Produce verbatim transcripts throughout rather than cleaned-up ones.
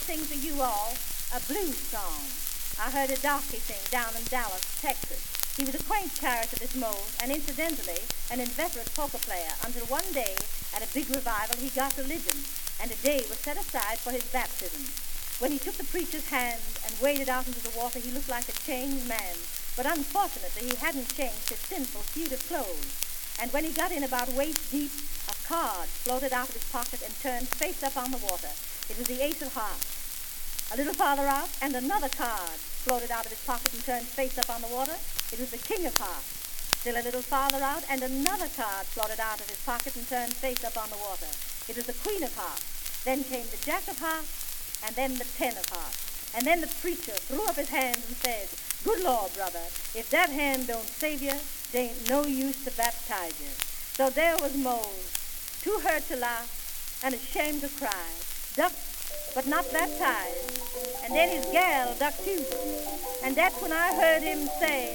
sing for you all a blues song I heard a darky sing down in Dallas, Texas. He was a quaint character, this Mose, and incidentally an inveterate poker player, until one day at a big revival he got religion, and a day was set aside for his baptism. When he took the preacher's hand and waded out into the water, he looked like a changed man, but unfortunately he hadn't changed his sinful suit of clothes. And when he got in about waist deep, a card floated out of his pocket and turned face up on the water. It was the ace of hearts. A little farther out, and another card floated out of his pocket and turned face up on the water. It was the king of hearts. Still a little farther out, and another card floated out of his pocket and turned face up on the water. It was the queen of hearts. Then came the jack of hearts, and then the ten of hearts. And then the preacher threw up his hands and said, "Good Lord, brother, if that hand don't save you, there ain't no use to baptize you." So there was Mose, too hurt to laugh and ashamed to cry, ducked but not baptized. And then his gal ducked too. And that's when I heard him say,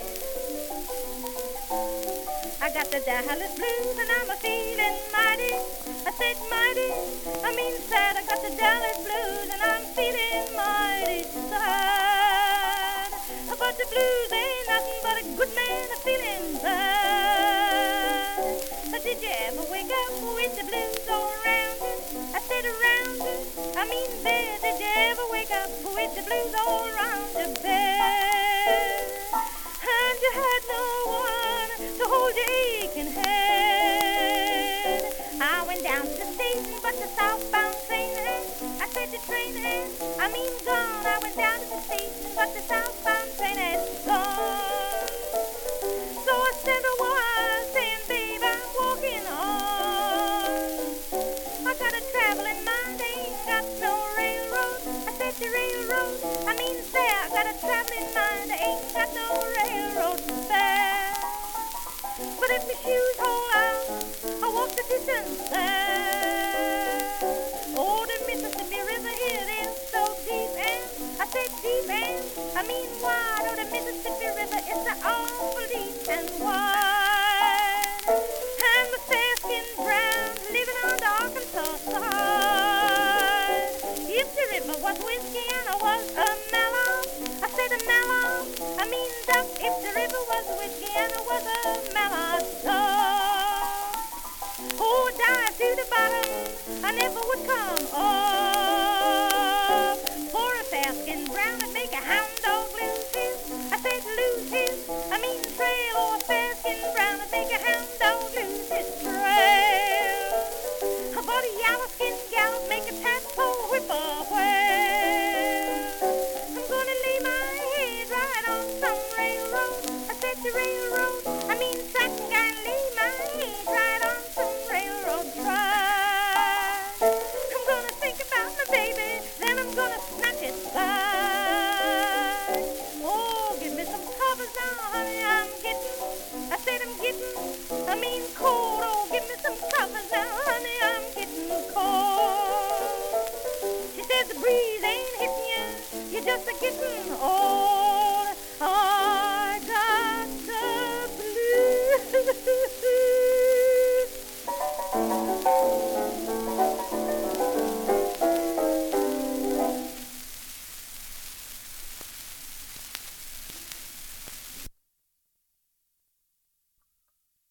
"I got the Dallas blues and I'm a feeling mighty." I said mighty, I mean sad. I got the Dallas blues and I'm feeling mighty sad. But the blues ain't nothing but a good man a feeling bad. Did you ever wake up with the blues all around you? I said around you, I mean bed. Did you ever wake up with the blues all around your bed? And you had no one to hold your aching head. I went down to the station, but the southbound train had. I said the train had, I mean gone. I went down to the station, but the southbound train had gone. So I sent a wire saying, "Babe, I'm walking on. I got a traveling mind, ain't got no railroad." I said the railroad, I mean there. I got a traveling mind, ain't got no railroad fare. But if my shoes hold out, I walk the distance there. Oh, the Mississippi River, it is so deep, and I said deep, and I mean wide. Oh, the Mississippi River is so awful deep and wide. And the fair-skinned browns living on the Arkansas side. If the river was whiskey and I was a mellow, I said a mellow, I mean duck. If the river was whiskey and I was a mellow duck. Oh, dive to the bottom, I never would come up. For a fair-skinned brown would make a hound dog lose his. I said lose his, I mean trail. Or a fair-skinned brown would make a hound dog lose his trail. But a yellow-skinned gal would make a tadpole whip up well. I'm gonna lay my head right on some railroad. I said the railroad, I mean track. I'm gonna lay my head right on some railroad track. I'm gonna think about my baby, then I'm gonna snatch it back. Oh, give me some covers now, honey, I'm getting. I said I'm getting, I mean cold. Oh, give me some covers now.